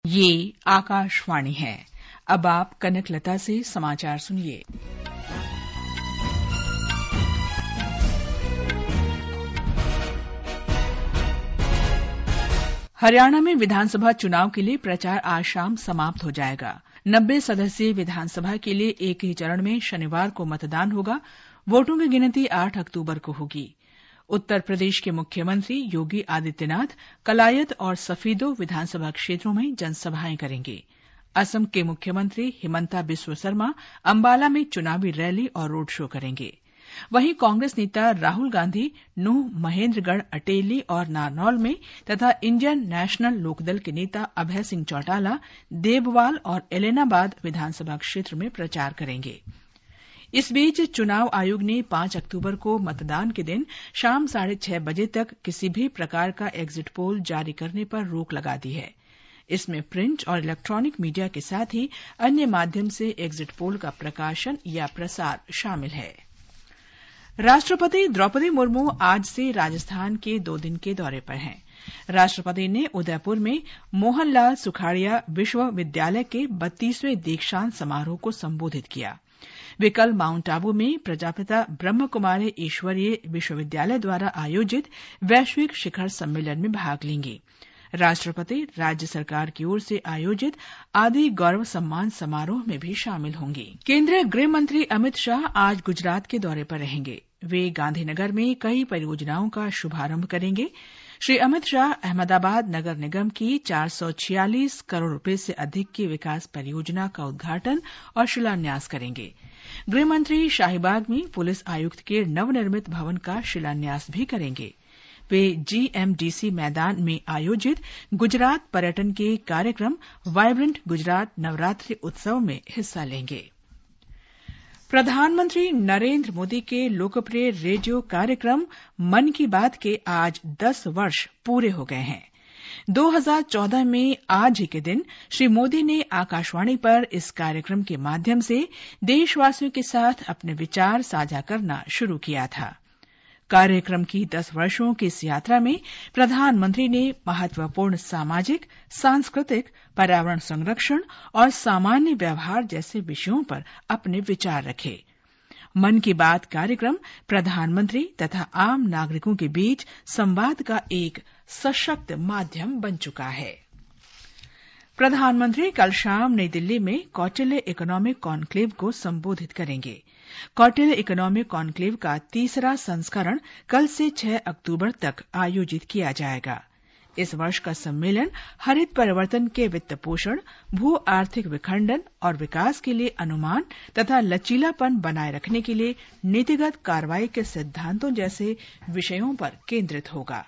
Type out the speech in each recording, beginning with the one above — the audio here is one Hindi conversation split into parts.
ये आकाशवाणी है। अब आप कनकलता से समाचार सुनिए। हरियाणा में विधानसभा चुनाव के लिए प्रचार आज शाम समाप्त हो जाएगा। 90 सदस्यीय विधानसभा के लिए एक ही चरण में शनिवार को मतदान होगा। वोटों की गिनती 8 अक्टूबर को होगी। उत्तर प्रदेश के मुख्यमंत्री योगी आदित्यनाथ कलायत और सफीदो विधानसभा क्षेत्रों में जनसभाएं करेंगे। असम के मुख्यमंत्री हिमंता बिस्वा शर्मा अंबाला में चुनावी रैली और रोड शो करेंगे। वहीं कांग्रेस नेता राहुल गांधी नूंह, महेंद्रगढ़, अटेली और नारनौल में तथा इंडियन नेशनल लोकदल के नेता अभय सिंह चौटाला देबवाल और एलेनाबाद विधानसभा क्षेत्र में प्रचार करेंगे। इस बीच चुनाव आयोग ने 5 अक्टूबर को मतदान के दिन शाम 6:30 बजे तक किसी भी प्रकार का एग्जिट पोल जारी करने पर रोक लगा दी है। इसमें प्रिंट और इलेक्ट्रॉनिक मीडिया के साथ ही अन्य माध्यम से एग्जिट पोल का प्रकाशन या प्रसार शामिल है। राष्ट्रपति द्रौपदी मुर्मू आज से राजस्थान के 2 दिन के दौरे पर हैं। राष्ट्रपति ने उदयपुर में मोहनलाल सुखाड़िया विश्वविद्यालय के 32वें दीक्षांत समारोह को संबोधित किया। वे कल माउंट आबू में प्रजापिता ब्रह्म कुमारी ईश्वरीय विश्वविद्यालय द्वारा आयोजित वैश्विक शिखर सम्मेलन में भाग लेंगे। राष्ट्रपति राज्य सरकार की ओर से आयोजित आदि गौरव सम्मान समारोह में भी शामिल होंगे। केंद्रीय गृह मंत्री अमित शाह आज गुजरात के दौरे पर रहेंगे। वे गांधीनगर में कई परियोजनाओं का शुभारंभ करेंगे। श्री अमित शाह अहमदाबाद नगर निगम की 446 करोड़ रुपए से अधिक की विकास परियोजना का उद्घाटन और शिलान्यास करेंगे। गृहमंत्री शाहीबाग में पुलिस आयुक्त के नवनिर्मित भवन का शिलान्यास भी करेंगे। वे जीएमडीसी मैदान में आयोजित गुजरात पर्यटन के कार्यक्रम वाइब्रेंट गुजरात नवरात्रि उत्सव में हिस्सा लेंगे। प्रधानमंत्री नरेंद्र मोदी के लोकप्रिय रेडियो कार्यक्रम मन की बात के आज 10 वर्ष पूरे हो गए हैं। 2014 में आज ही के दिन श्री मोदी ने आकाशवाणी पर इस कार्यक्रम के माध्यम से देशवासियों के साथ अपने विचार साझा करना शुरू किया था। कार्यक्रम की 10 वर्षों की इस यात्रा में प्रधानमंत्री ने महत्वपूर्ण सामाजिक, सांस्कृतिक, पर्यावरण संरक्षण और सामान्य व्यवहार जैसे विषयों पर अपने विचार रखे। मन की बात कार्यक्रम प्रधानमंत्री तथा आम नागरिकों के बीच संवाद का एक सशक्त माध्यम बन चुका है। प्रधानमंत्री कल शाम नई दिल्ली में कौटिल्य इकोनॉमिक कॉन्क्लेव को संबोधित करेंगे। कौटिल्य इकोनॉमिक कॉन्क्लेव का 3रा संस्करण कल से 6 अक्टूबर तक आयोजित किया जाएगा। इस वर्ष का सम्मेलन हरित परिवर्तन के वित्त पोषण, भू आर्थिक विखंडन और विकास के लिए अनुमान तथा लचीलापन बनाए रखने के लिए नीतिगत कार्रवाई के सिद्धांतों जैसे विषयों पर केंद्रित होगा।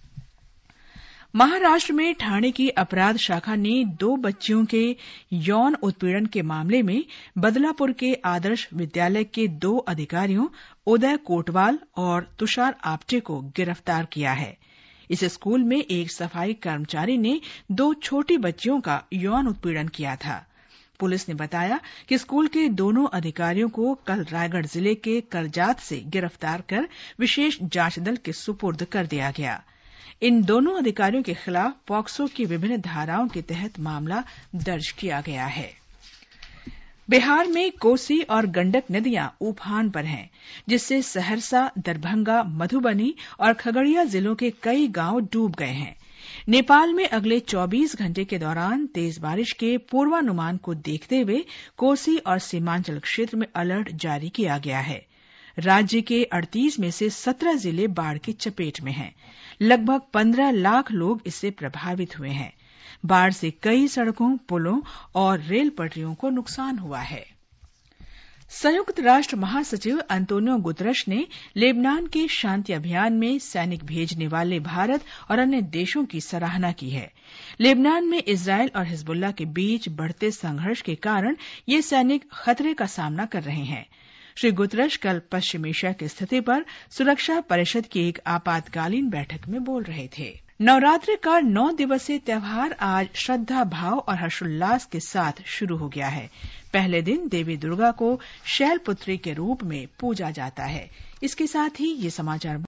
महाराष्ट्र में ठाणे की अपराध शाखा ने 2 बच्चियों के यौन उत्पीड़न के मामले में बदलापुर के आदर्श विद्यालय के 2 अधिकारियों उदय कोटवाल और तुषार आप्टे को गिरफ्तार किया है। इस स्कूल में एक सफाई कर्मचारी ने 2 छोटी बच्चियों का यौन उत्पीड़न किया था। पुलिस ने बताया कि स्कूल के दोनों अधिकारियों को कल रायगढ़ जिले के करजात से गिरफ्तार कर विशेष जांच दल के सुपुर्द कर दिया गया। इन दोनों अधिकारियों के खिलाफ पॉक्सो की विभिन्न धाराओं के तहत मामला दर्ज किया गया है। बिहार में कोसी और गंडक नदियां उफान पर हैं, जिससे सहरसा, दरभंगा, मधुबनी और खगड़िया जिलों के कई गांव डूब गए हैं। नेपाल में अगले 24 घंटे के दौरान तेज बारिश के पूर्वानुमान को देखते हुए कोसी और सीमांचल क्षेत्र में अलर्ट जारी किया गया है। राज्य के 38 में से 17 जिले बाढ़ की चपेट में हैं। लगभग 15 लाख लोग इससे प्रभावित हुए हैं। बाढ़ से कई सड़कों, पुलों और रेल पटरियों को नुकसान हुआ है। संयुक्त राष्ट्र महासचिव अंतोनियो गुतरश ने लेबनान के शांति अभियान में सैनिक भेजने वाले भारत और अन्य देशों की सराहना की है। लेबनान में इजरायल और हिजबुल्लाह के बीच बढ़ते संघर्ष के कारण ये सैनिक खतरे का सामना कर रहे हैं। श्री गुतरश कल पश्चिम एशिया की स्थिति पर सुरक्षा परिषद की एक आपातकालीन बैठक में बोल रहे थे। नवरात्रि का 9 दिवसीय त्योहार आज श्रद्धा भाव और हर्षोल्लास के साथ शुरू हो गया है। पहले दिन देवी दुर्गा को शैलपुत्री के रूप में पूजा जाता है। इसके साथ ही ये समाचार